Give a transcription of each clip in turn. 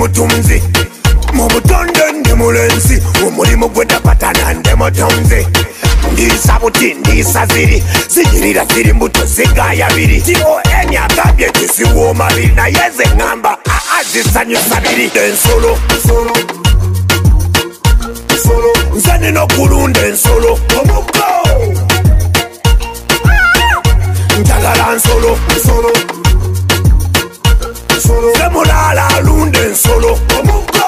mutunzi mu butonde ndi mulenzi omulimu gwe tapatana nde mutonzi ndiisa buti ndiisa ziri zigirira ziri mbuto zigaya biri TON agambye tisiwooma biri naye ze ŋŋamba zisanyusa biri ensolo nze nina okulunda ensolo omuggo njagala nsolo nze mulaala alunda ensolo omuggo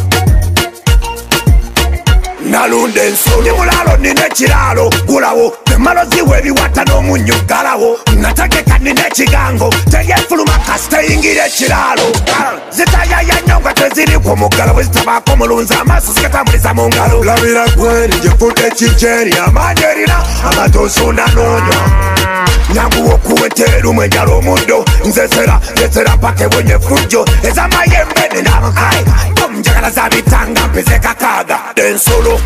nalunda ensolo ndi mulaalo nina ekiraalo gulawo emalo ziwa ebiwata n'omunyu galawo nategeka nina ekigango teyefuluma kasiteyingira ekiraalo zitayaya nnyo nga teziri ku muggalo bwe zitabaako mulunzi amaaso zikatambuliza mu ngalo labira gweri gyefudde ekijeri amaanyi erina amatoosunda n'onywa nyanguwa okuweteerumu enjala omuddo nzesera paka ebonye effujjo ez'amayembe nenamakayi omunjagala zabitanga mpeze kakaaga ensolo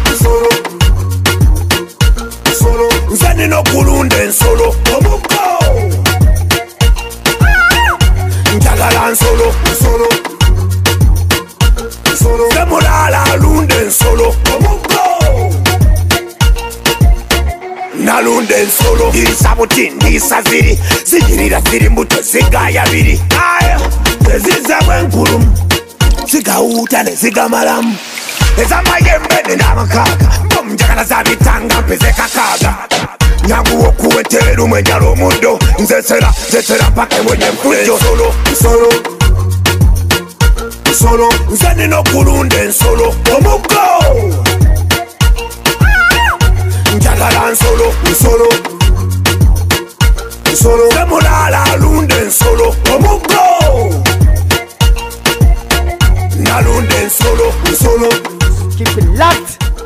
nze nina okulunda ensolo omuggo njagala nsolo nze mulaala alunda ensolo omuggo nalunda ensolo ndiisa buti ndiisa ziri zigirira ziri mbuto zigaya biri ezizzamu enkulumu zigawuuta ne zigamalamu ez'amayembe nen'amakaaga omunjagala zabitanga mpeze kakaaga nyanguwa okuweteerumu enjala omuddo nzesera paka ebonye enfujjo nsolo nze nina okulunda ensolo omuggo njagala nsolo nze mulaala alunda ensolo omuggo nalunda ensolo Keep it locked.